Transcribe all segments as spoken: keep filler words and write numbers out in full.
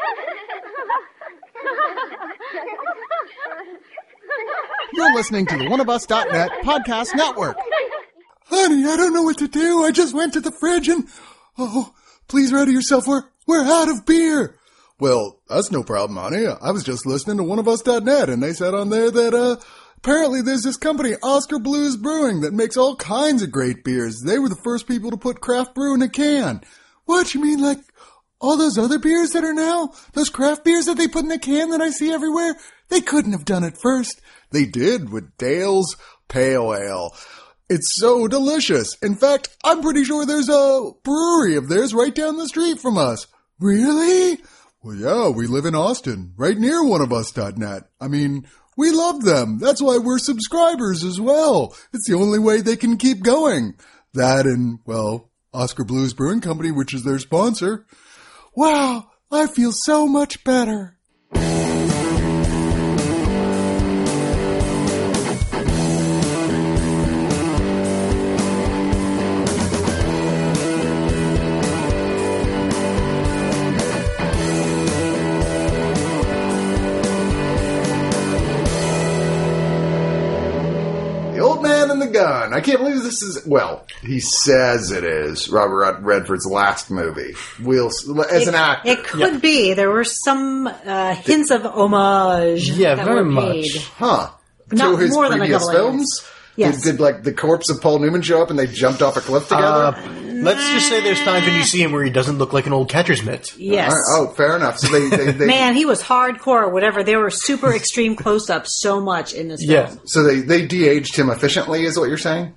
You're listening to the one of us dot net podcast network. Honey, I don't know what to do. I just went to the fridge and... Oh, please ready yourself. We're, we're out of beer. Well, that's no problem, honey. I was just listening to one of us dot net, and they said on there that, uh, apparently there's this company, Oscar Blues Brewing, that makes all kinds of great beers. They were the first people to put craft brew in a can. What, you mean like all those other beers that are now? Those craft beers that they put in a can that I see everywhere? They couldn't have done it first. They did with Dale's Pale Ale. It's so delicious. In fact, I'm pretty sure there's a brewery of theirs right down the street from us. Really? Well, yeah, we live in Austin, right near one of us dot net. I mean, we love them. That's why we're subscribers as well. It's the only way they can keep going. That and, well, Oscar Blues Brewing Company, which is their sponsor. Wow, I feel so much better. The Gun. I can't believe this is, well, he says it is Robert Redford's last movie. We'll, as it, an actor. It could yeah. be. There were some uh, hints of homage. Yeah, that very were much. paid. Huh. Not to his more than a previous couple films? Of yes. Did, did, like, the corpse of Paul Newman show up and they jumped off a cliff together? Uh, let's just say there's times when you see him where he doesn't look like an old catcher's mitt. Yes. Right. Oh, fair enough. So they, they, they Man, he was hardcore or whatever. They were super extreme close-ups so much in this yeah. film. So they, they de-aged him efficiently, is what you're saying?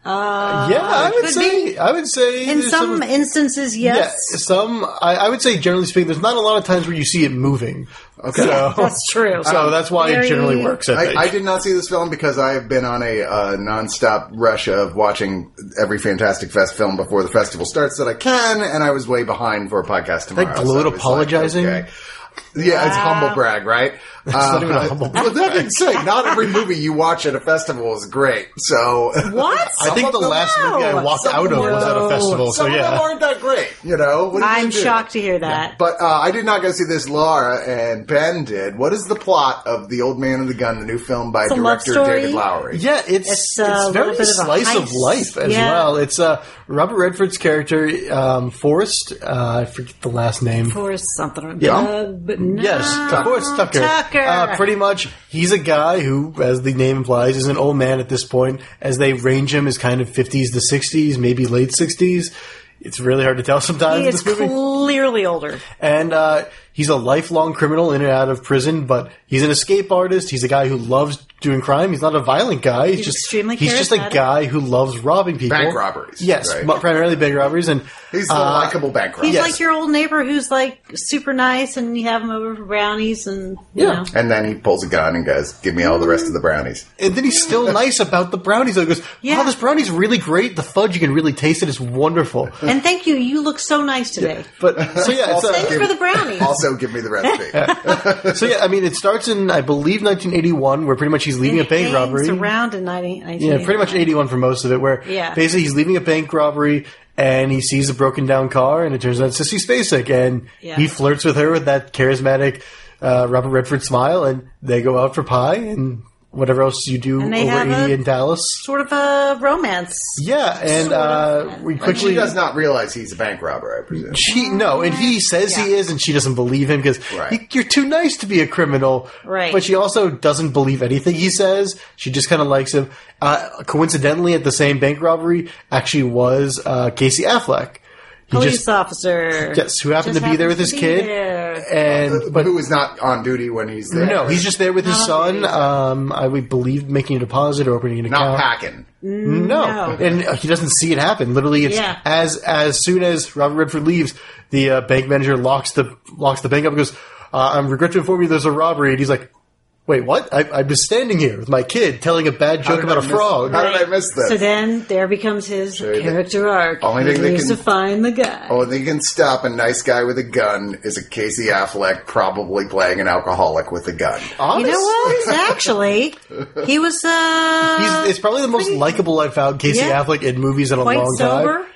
Uh, yeah, I would say. be. I would say in some, some instances, yes. Yeah, some. I, I would say, generally speaking, there's not a lot of times where you see it moving. Okay, so, that's true. So um, that's why very, it generally works. I, I, I did not see this film because I have been on a uh, nonstop rush of watching every Fantastic Fest film before the festival starts that I can, and I was way behind for a podcast tomorrow. Like gloat so apologizing. Like, okay. Yeah, wow. It's humble brag, right? It's uh, not even a humble brag. Well, that being said, not every movie you watch at a festival is great. So what? I think the last no. movie I walked some out of was at a festival. Some so yeah, of them aren't that great. You know, what I'm you do? shocked to hear that. Yeah. But uh, I did not go see this. Laura and Ben did. What is the plot of The Old Man and the Gun, the new film by it's director David Lowery? Yeah, it's it's, uh, it's very bit of slice of life as yeah. well. It's uh, Robert Redford's character, um, Forrest. Uh, I forget the last name. Forrest something. Yeah. Uh, but no. Yes, Forrest Tucker. Tucker. Uh, pretty much, he's a guy who, as the name implies, is an old man at this point. As they range him as kind of fifties to sixties, maybe late sixties. It's really hard to tell sometimes. He is this movie. clearly older. And uh, he's a lifelong criminal in and out of prison, but he's an escape artist. He's a guy who loves doing crime. He's not a violent guy. He's, he's just extremely He's just a guy who loves robbing people. Bank robberies. Yes, right? primarily bank robberies. And he's the uh, likable bank robber. He's yes. like your old neighbor who's like super nice, and you have him over for brownies, and you yeah. know. And then he pulls a gun and goes, "Give me all the rest of the brownies." And then he's still nice about the brownies. He goes, yeah. "Wow, this brownie's really great. The fudge, you can really taste it. It's wonderful." And thank you. You look so nice today. Yeah. But so yeah, it's, uh, thanks for the brownies. Also, give me the recipe. So yeah, I mean, it starts in I believe nineteen eighty-one, where pretty much he's leaving it a bank robbery. Around in nineteen eighty-one. Yeah, pretty much eighty-one for most of it. Where yeah. basically he's leaving a bank robbery and he sees a broken down car, and it turns out it's Sissy Spacek, and yeah. he flirts with her with that charismatic uh, Robert Redford smile, and they go out for pie and whatever else you do over eighty in Dallas. Sort of a romance. Yeah, and uh, we quickly... And she does not realize he's a bank robber, I presume. She No, and he says yeah. he is, and she doesn't believe him because right. you're too nice to be a criminal. Right. But she also doesn't believe anything he says. She just kind of likes him. Uh, coincidentally, at the same bank robbery actually was uh, Casey Affleck. He Police just, officer. Yes, who happened just to be there with his kid. There. And but who is not on duty when he's there. No, he's just there with his Not son. Um, I would believe making a deposit or opening an account. Not packing. No. No. And he doesn't see it happen. Literally, it's Yeah. as as soon as Robert Redford leaves, the uh, bank manager locks the locks the bank up and goes, uh, I'm regret to inform you there's a robbery. And he's like, wait, what? I, I was standing here with my kid telling a bad joke about a miss, frog. How did I miss this? So then there becomes his Sure, character arc. only He thing they needs can- to find the guy. Oh, they can stop a nice guy with a gun is a Casey Affleck probably playing an alcoholic with a gun. Honestly, You know what? Actually, he was uh, He's, it's probably the most pretty- likable I've found Casey Yeah. Affleck in movies in a quite long sober. time.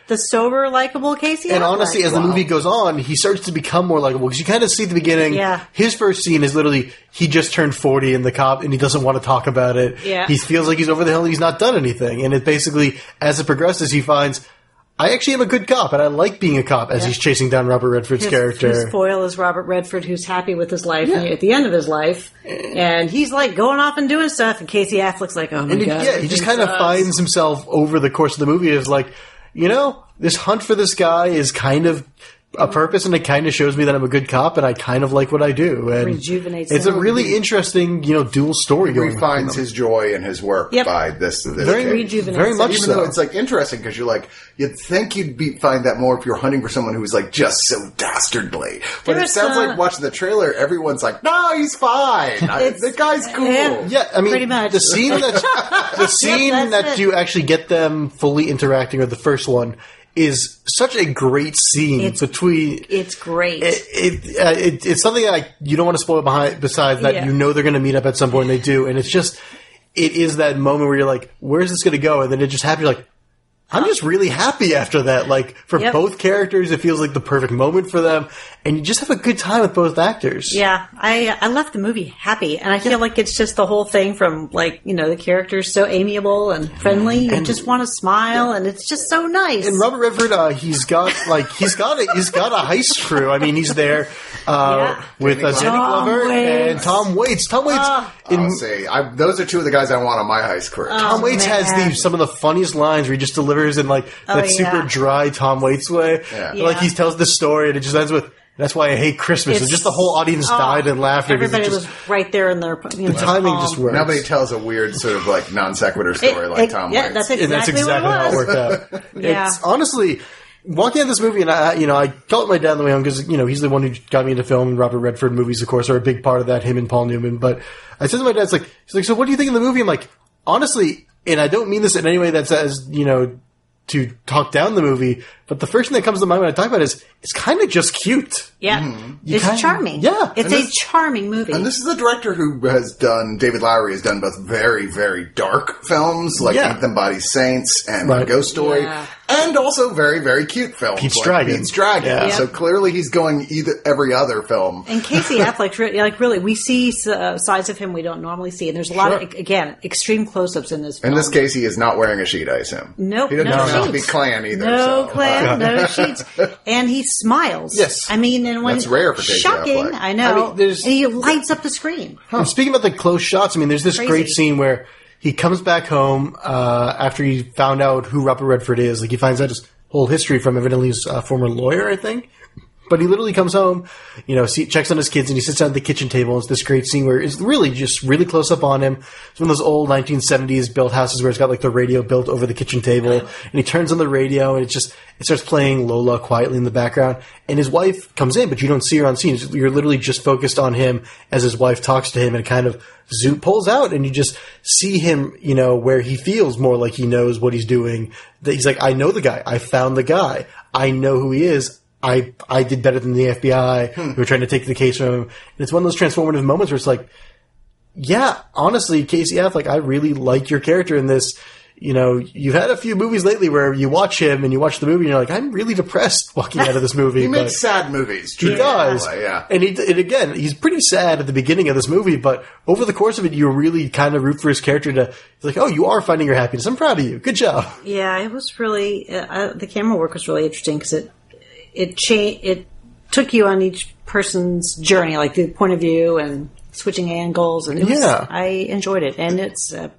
the sober, likable Casey And Affleck. honestly, as the movie goes on, he starts to become more likable because you kind of see at the beginning. Yeah. His first scene is literally he just turned forty in the cop, and he doesn't want to talk about it. Yeah. He feels like he's over the hill. And he's not done anything, and it basically, as it progresses, he finds I actually am a good cop, and I like being a cop. As Yeah. he's chasing down Robert Redford's his, character. His foil is Robert Redford, who's happy with his life Yeah. at the end of his life, and he's like going off and doing stuff. And Casey Affleck's like, "Oh my And he, god!" yeah, he just kind of sucks. finds himself over the course of the movie as like, you know, this hunt for this guy is kind of a purpose, and it kind of shows me that I'm a good cop, and I kind of like what I do. And Rejuvenates it's a him. really interesting, you know, dual story going. He on finds from his joy in his work Yep. by this. this Very case. rejuvenates very him. much Even so. though it's like interesting because you're like you'd think you'd be find that more if you're hunting for someone who's like just so dastardly. But it There's, sounds uh, like watching the trailer, everyone's like, "No, he's fine. I, It's- the guy's cool." yeah. Yeah, I mean, Pretty much. the scene that the scene that's that it. you actually get them fully interacting, or the first one, is such a great scene It's- between. It's great. It, it, uh, it it's something that you don't want to spoil behind. Besides that, Yeah. you know they're going to meet up at some point, and they do, and it's just it is that moment where you're like, "Where's this going to go?" And then it just happens. You're like, I'm just really happy after that. Like, for Yep. both characters, it feels like the perfect moment for them, and you just have a good time with both actors. Yeah, I I left the movie happy, and I feel like it's just the whole thing from like you know the characters so amiable and friendly, you And- just want to smile, and it's just so nice. And Robert Redford, uh, he's got like he's got a he's got a heist crew. I mean, he's there uh, Yeah. with uh, Danny Danny Tom Glover Waits. and Tom Waits. Tom Waits, Ah. in, I'll say, I, those are two of the guys I want on my heist crew. Tom Oh, Waits has man. the some of the funniest lines where he just delivers in like that Oh, super yeah. dry Tom Waits way. Yeah. Yeah. Like he tells this story and it just ends with, "That's why I hate Christmas." And It's- just the whole audience oh, died and laughed. because it Everybody just, was right there in their you know, the timing palm. just works. Nobody tells a weird sort of like non sequitur It- story like it- Tom yeah, Waits. that's exactly, And that's exactly what it how it was. worked out. Yeah. It's honestly walking out of this movie, and I, you know, I called my dad on the way home because you know he's the one who got me into film. Robert Redford movies, of course, are a big part of that. Him and Paul Newman. But I said to my dad, "It's like, he's like, so what do you think of the movie?" I'm like, honestly, and I don't mean this in any way that says you know to talk down the movie, but the first thing that comes to mind when I talk about it is it's kind of just cute. Yeah, You it's kinda- charming. yeah. it's And a this- charming movie. And this is the director who has done, David Lowery has done both very, very dark films like Yeah. Ain't Them Body Saints and Right. Ghost Story, Yeah. and also very, very cute films Pete's like Dragon. Pete's Dragon. Yeah. So clearly he's going either every other film. And Casey Affleck, re- like really, we see uh, sides of him we don't normally see, and there's a lot Sure. of again extreme close-ups in this. In film. this case, he is not wearing a sheet, I assume. Nope, He doesn't no turn out to be sheets. Klan either. No so, clan, uh, no sheets, and he smiles. Yes. I mean, and when That's rare for Casey shocking. Affleck. I know. I mean, there's- and he lights up the screen. And speaking about the close shots, I mean, there's this Crazy. great scene where he comes back home uh, after he found out who Robert Redford is. Like he finds out his whole history from evidently his uh, former lawyer, I think. But he literally comes home, you know, see, checks on his kids, and he sits down at the kitchen table. It's this great scene where it's really just really close up on him. It's one of those old nineteen seventies built houses where it's got like the radio built over the kitchen table, and he turns on the radio, and it just it starts playing Lola quietly in the background. And his wife comes in, but you don't see her on scene. It's- You're literally just focused on him as his wife talks to him, and kind of zoom pulls out, and you just see him, you know, where he feels more like he knows what he's doing. That he's like, I know the guy, I found the guy, I know who he is. I I did better than the F B I who were trying to take the case from him. And it's one of those transformative moments where it's like, yeah, honestly, Casey Affleck, I really like your character in this. You know, you've had a few movies lately where you watch him and you watch the movie and you're like, I'm really depressed walking out of this movie. He but makes sad movies. he does. Yeah. And, he, and again, he's pretty sad at the beginning of this movie, but over the course of it, you really kind of root for his character to, he's like, oh, you are finding your happiness. I'm proud of you. Good job. Yeah, it was really uh, uh, the camera work was really interesting because it it cha- it took you on each person's journey, like the point of view and switching angles, and it was, Yeah. I enjoyed it. And it's uh,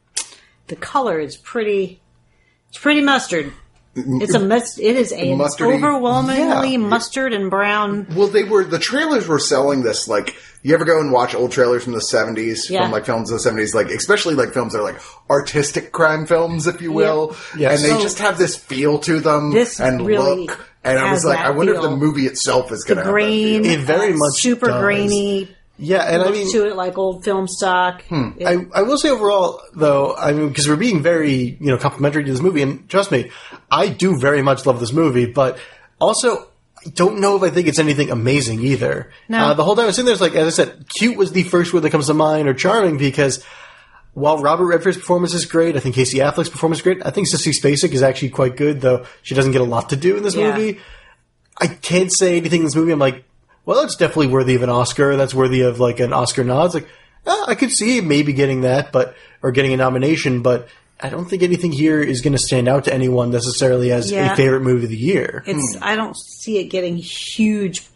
the color is pretty, it's pretty mustard. It's a mus- it is a Mustardy. overwhelmingly Yeah. mustard and brown. Well, they were the trailers were selling this like you ever go and watch old trailers from the seventies Yeah. from like films of the seventies, like especially like films that are like artistic crime films, if you will, Yes. and they So- just have this feel to them This and really look. And I has was like, that I wonder if feel. the movie itself is going The to have that grain, feel. It very uh, much super does. grainy. Yeah, and I look mean, to it like old film stock. It- I, I will say overall, though, I mean, because we're being very, you know, complimentary to this movie, and trust me, I do very much love this movie, but also, I don't know if I think it's anything amazing either. No. Uh, the whole time I was sitting there, it's like, as I said, cute was the first word that comes to mind, or charming, because while Robert Redford's performance is great, I think Casey Affleck's performance is great. I think Sissy Spacek is actually quite good, though she doesn't get a lot to do in this Yeah. movie. I can't say anything in this movie. I'm like, well, that's definitely worthy of an Oscar. That's worthy of like an Oscar nod. It's like, eh, I could see maybe getting that, but or getting a nomination, but I don't think anything here is going to stand out to anyone necessarily as Yeah. a favorite movie of the year. It's I don't see it getting huge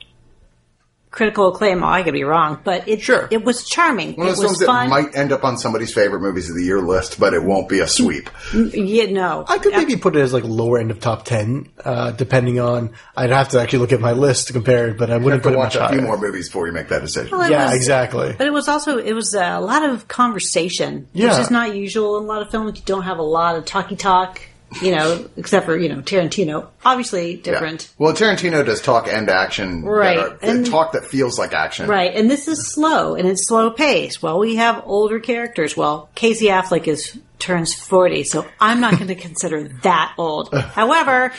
critical acclaim. Oh, I could be wrong, but it Sure. it was charming. One of it those was films fun. that might end up on somebody's favorite movies of the year list, but it won't be a sweep. Yeah, no. I could maybe put it as like lower end of top ten, uh, depending on. I'd have to actually look at my list to compare it, but I You wouldn't have to put it watch much a few higher. more movies before you make that decision. Well, it Yeah, was- exactly. But it was also it was a lot of conversation, Yeah. which is not usual in a lot of films. You don't have a lot of talky talk, you know, except for you know Tarantino. Obviously Yeah. different, Well, Tarantino does talk and action. Right. That are, And- talk that feels like action. right? And this is slow and it's slow paced. Well, we have older characters. Well, Casey Affleck is turns forty, so I'm not going to consider that old. However,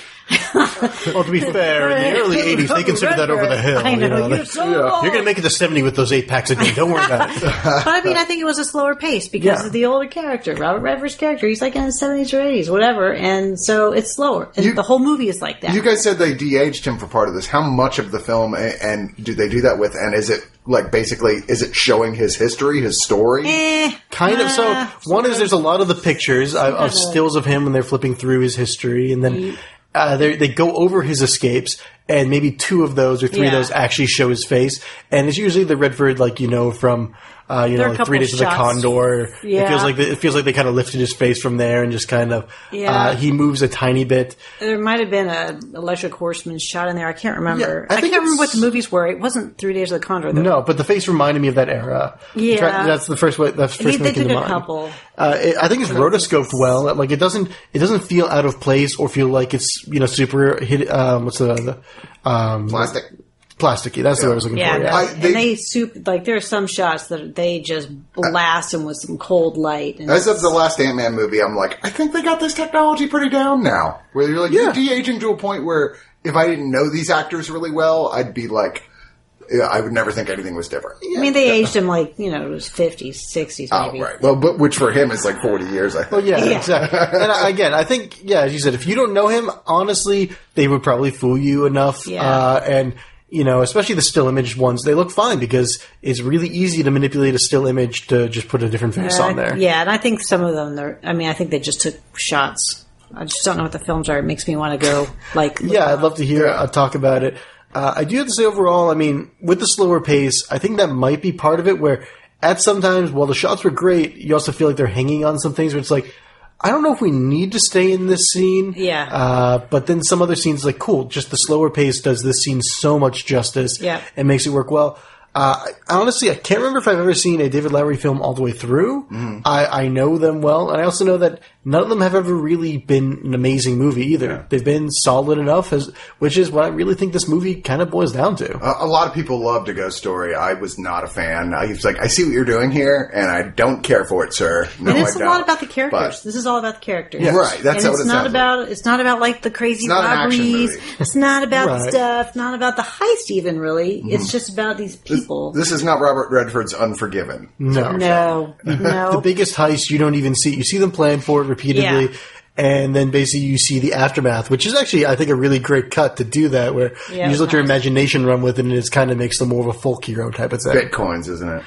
Well, to be fair, in the early eighties, they considered that over the hill. I know, you know? you're so You're old. going to make it to seventy with those eight packs a day. Don't worry about it. But I mean, I think it was a slower pace because Yeah. of the older character, Robert Redford's character. He's like in his seventies or eighties, whatever, and so it's slower. And You- the whole movie is like that. You guys said they de-aged him for part of this. How much of the film, a- and do they do that with? And is it like basically, is it showing his history, his story? Eh, Kind of. So, uh, one is there's a lot of the pictures of, of stills of him when they're flipping through his history, and then uh, they they go over his escapes, and maybe two of those or three of Yeah. those actually show his face, and it's usually the Redford, like you know from. Uh, you There are know, a like Three couple Days of the shots. Condor. It Yeah. feels like they, it feels like they kind of lifted his face from there and just kind of. Yeah. Uh, he moves a tiny bit. There might have been a Electric Horseman shot in there. I can't remember. Yeah, I I, think can't remember what it's- the movies were. It wasn't Three Days of the Condor. Though. No, but the face reminded me of that era. Yeah. Try- that's the first way. That's the first They- thing they that came to took a mind. couple. Uh, it, I think it's rotoscoped well. Like it doesn't, it doesn't feel out of place or feel like it's you know super hit. Um, what's the, the um, Plastic. plasticky? That's the word I was looking Yeah, for. no. Yeah. I- and they- they soup like there are some shots that they just blast him with some cold light. And As of the last Ant-Man movie, I'm like, I think they got this technology pretty down now. Where you're like, Yeah. you're de-aging to a point where if I didn't know these actors really well, I'd be like, yeah, I would never think anything was different. I mean, they aged him like you know it was fifties, sixties, Oh, maybe. right. Well, but which for him is like forty years, I think. Well, yeah, Yeah. exactly. And I, again, I think, yeah, as you said, if you don't know him, honestly, they would probably fool you enough. Yeah. Uh, and, you know, especially the still image ones, they look fine because it's really easy to manipulate a still image to just put a different face Uh, on there. Yeah, and I think some of them. They're, I mean, I think they just took shots. I just don't know what the films are. It makes me want to go like. look Yeah, up. I'd love to hear Yeah. uh, talk about it. Uh, I do have to say overall, I mean, with the slower pace, I think that might be part of it where at sometimes, while the shots were great, you also feel like they're hanging on some things where it's like, I don't know if we need to stay in this scene. Yeah. Uh, but then some other scenes like, cool, just the slower pace does this scene so much justice. Yeah. And makes it work well. Uh, I, honestly, I can't remember if I've ever seen a David Lowery film all the way through. I, I know them well, and I also know that none of them have ever really been an amazing movie either. They've been solid enough, as which is what I really think this movie kind of boils down to. A, a lot of people loved A Ghost Story. I was not a fan. I was like, I see what you're doing here, and I don't care for it, sir. No, And it's I a don't. lot about the characters. But- This is all about the characters, Yes. Right, that's and what it's it not sounds about. It's not about like the crazy not an action robberies. movie. It's not about Right. the stuff. Not about the heist. Even really, Mm-hmm. it's just about these people. This is not Robert Redford's Unforgiven. No. no, no. The biggest heist you don't even see. You see them plan for it repeatedly. Yeah. And then basically you see the aftermath, which is actually, I think, a really great cut to do that, where Yeah, you just let your nice. imagination run with it, and it kind of makes them more of a folk hero type of thing. Bitcoins, isn't it?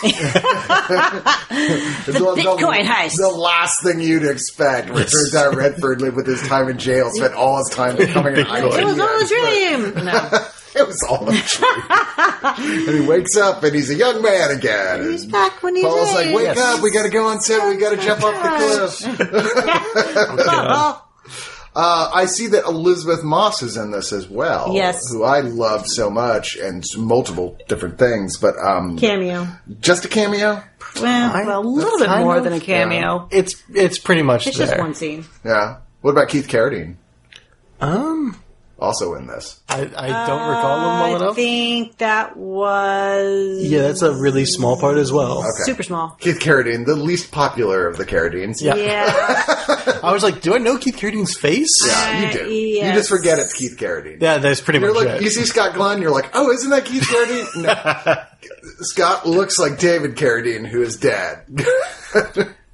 the, Bitcoin heist. The last thing you'd expect. Where it turns out Redford lived with his time in jail, spent all his time becoming an Bitcoin. It was all a idea. dream. No, It was all a dream. And he wakes up and he's a young man again. he's And back when he's Paul's like, wake aged. up, we gotta go on set, we gotta jump off the cliff. Uh, I see that Elizabeth Moss is in this as well. Yes. Who I love so much and multiple different things, but um, Cameo. just a cameo? Well, well, a little bit kind more of, than a cameo. It's it's pretty much It's there. just one scene. Yeah. What about Keith Carradine? Um, Also in this. I, I don't recall them well I enough. think that was Yeah, that's a really small part as well. Okay. super small. Keith Carradine, the least popular of the Carradines. Yeah. Yeah, I was like, do I know Keith Carradine's face? Yeah, you do. Uh, You yes. just forget it's Keith Carradine. Yeah, that's pretty You're much like, it. you see Scott Glenn, you're like, oh, isn't that Keith Carradine? No. Scott looks like David Carradine, who is dead.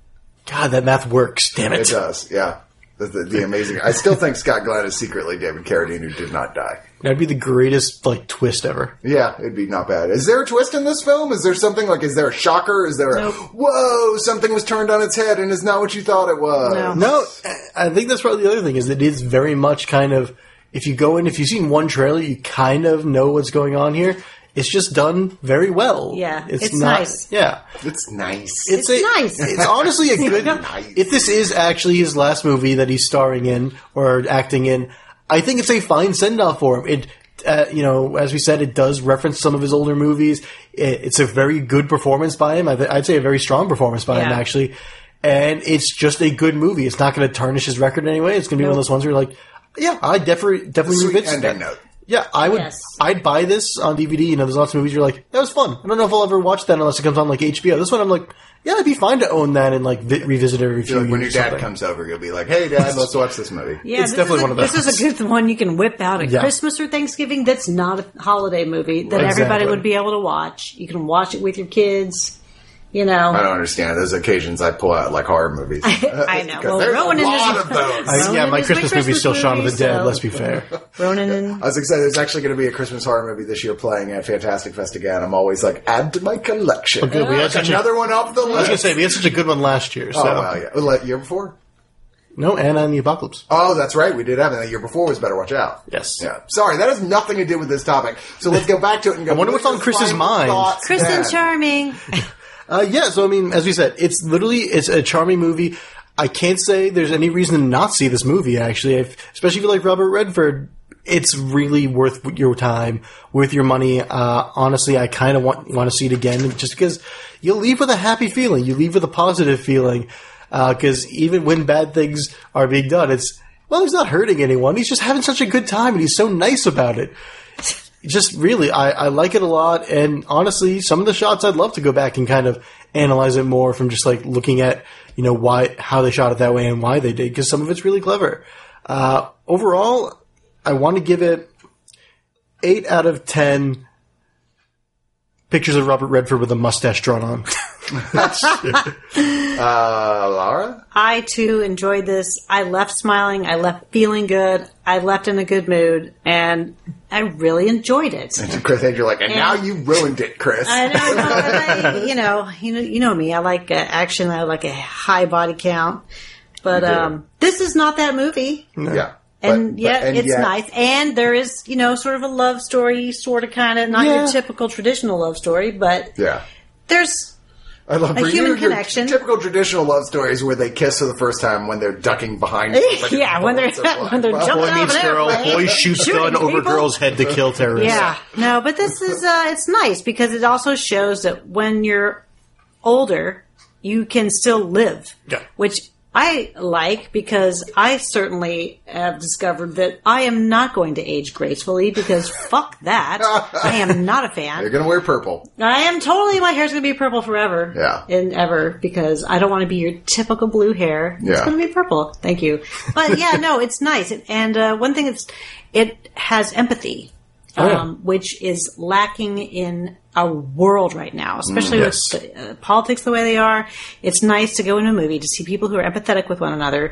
God, that math works. Damn it. It does, yeah. The, the, the amazing. I still think Scott Glenn is secretly David Carradine who did not die. That'd be the greatest like twist ever. Yeah, it'd be not bad. Is there a twist in this film? Is there something like, is there a shocker? Is there a, Nope. whoa, something was turned on its head and is not what you thought it was? No. No, I think that's probably the other thing is that it is very much kind of, if you go in, if you've seen one trailer, you kind of know what's going on here. It's just done very well. Yeah, it's not, nice. Yeah. It's nice. It's nice. It's honestly a good, Nice. if this is actually his last movie that he's starring in or acting in, I think it's a fine send-off for him. It, uh, you know, as we said, it does reference some of his older movies. It, it's a very good performance by him. I th- I'd say a very strong performance by him, Yeah. actually. And it's just a good movie. It's not going to tarnish his record in any way. It's going to be one of those ones where you're like, yeah, I definitely, definitely Sweet revisit ending that. note. Yeah, I would. Yes. I'd buy this on D V D. You know, there's lots of movies you're like, that was fun. I don't know if I'll ever watch that unless it comes on like H B O. This one, I'm like, yeah, it'd be fine to own that and like vi- revisit it every few Feel like when your years. dad something. comes over, you'll be like, hey, Dad, let's watch this movie. Yeah, It's this definitely is a, one of those. This is a good one you can whip out at Yeah. Christmas or Thanksgiving. That's not a holiday movie that Exactly. everybody would be able to watch. You can watch it with your kids. You know, I don't understand. There's occasions I pull out like horror movies. I know. Because Well, there's Rowan a and lot his- of those. I, yeah, Ronan my is Christmas, my movie is still Christmas Shaun of the movie, Dead, so- let's be fair. Ronan and I was excited. There's actually going to be a Christmas horror movie this year playing at Fantastic Fest again. I'm always like, add to my collection. Oh, good. We had such a- Another one off the I was going to list. say, we had such a good one last year. So. Oh, wow, yeah. Well, like, year before? No, Anna and the Apocalypse. Oh, that's right. We did have it. The year before was Better Watch Out. Yes. Yeah. Sorry, that has nothing to do with this topic. So let's go back to it and go. I wonder what what's on your Chris's final mind. thoughts Kristen then? Charming. Uh, yeah, so I mean, as we said, it's literally, it's a charming movie. I can't say there's any reason to not see this movie, actually. If, especially if you like Robert Redford, it's really worth your time, worth your money. Uh, honestly, I kind of want, want to see it again, just because you'll leave with a happy feeling. You leave with a positive feeling. Uh, cause even when bad things are being done, it's, well, he's not hurting anyone. He's just having such a good time and he's so nice about it. Just really, I, I like it a lot, and honestly, some of the shots I'd love to go back and kind of analyze it more from just like looking at, you know, why, how they shot it that way and why they did, because some of it's really clever. Uh, overall, I want to give it eight out of ten pictures of Robert Redford with a mustache drawn on. Uh, Laura? I too enjoyed this. I left smiling. I left feeling good. I left in a good mood, and I really enjoyed it. And Chris, you're like, and now you ruined it, Chris. I know, no, I, you know, you know, you know me. I like uh, action. I like a high body count, but You do. um, this is not that movie. yeah. And But- yet, but- and it's yet- nice. And there is, you know, sort of a love story, sort of, kind of, not Yeah. your typical traditional love story, but Yeah. there's I love A for human you, your connection. typical traditional love stories where they kiss for the first time when they're ducking behind. somebody. Yeah, when they're- when they're jumping Boy off meets an girl, airplane. boy shoots Shooting gun over people. girl's head to kill terrorists. Yeah, no, but this is uh, it's nice because it also shows that when you're older, you can still live. Yeah. Which I like because I certainly have discovered that I am not going to age gracefully because fuck that. I am not a You're fan. going to wear purple. I am totally, my hair's going to be purple forever. Yeah. And ever because I don't want to be your typical blue hair. It's Yeah. going to be purple. Thank you. But yeah, no, it's nice. And uh, one thing that's, it has empathy. Oh, yeah. Um, which is lacking in our world right now, especially Mm, yes. with the, uh, politics the way they are. It's nice to go into a movie to see people who are empathetic with one another,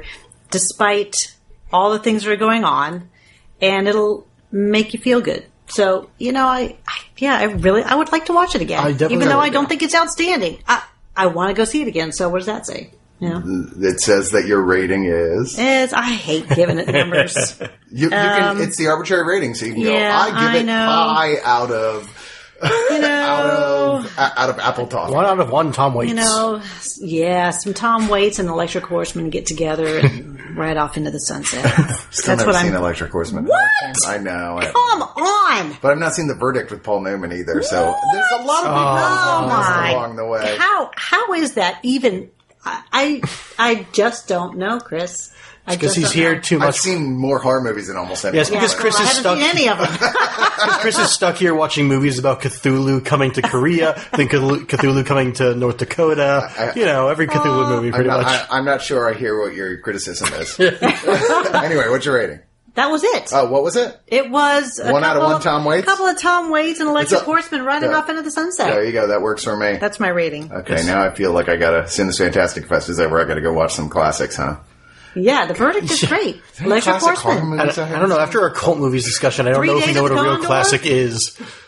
despite all the things that are going on, and it'll make you feel good. So, you know, I, I yeah, I really, I would like to watch it again, I definitely even though would, I don't yeah. think it's outstanding. I, I want to go see it again. So, what does that say? You know, It says that your rating is. it's, I hate giving it numbers. You, you can, it's the arbitrary rating, so you can Um, yeah, go, I give I it know. pie out of. You know, out of a- out of apple toffee. One out of one, Tom Waits. You know, yeah, some Tom Waits and Electric Horseman get together and ride off into the sunset. Still That's never what seen I'm. Electric Horseman. What? I know. I- Come on! but I've not seen The Verdict with Paul Newman either, so there's a lot of big Oh oh, my! along the way. How how is that even? I I, I just don't know, Chris. I Because just he's don't here know. too I've much. seen more horror movies than almost any. Yes, Yeah, because well, Chris I is haven't stuck. seen any of them. Chris is stuck here watching movies about Cthulhu coming to Korea, then Cthulhu Cthulhu coming to North Dakota. I- you know, every Cthulhu movie I'm pretty not, much. I, I'm not sure I hear what your criticism is. Anyway, what's your rating? That was it. Oh, what was it? It was a One out of couple one Tom Waits? A couple of Tom Waits and Electric a- Horseman riding yeah. off into the sunset. There you go. That works for me. That's my rating. Okay, now I feel like I gotta, as soon as Fantastic Fest is over, I gotta go watch some classics, huh? Yeah, The Verdict is great. Electric Classic horror Horseman. movies I, I don't know. After our cult movies discussion, I don't Three know if we Days know of what a real Condor? classic is.